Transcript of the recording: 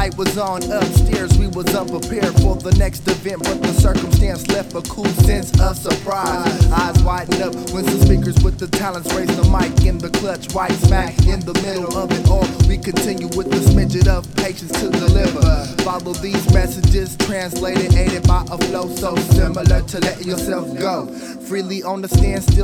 light was on upstairs, we was unprepared for the next event, but the circumstance left a cool sense of surprise. Eyes widen up when some speakers with the talents raise the mic in the clutch, right smack in the middle of it all. We continue with the smidget of patience to deliver. Follow these messages, translated, aided by a flow so similar to letting yourself go freely on the standstill.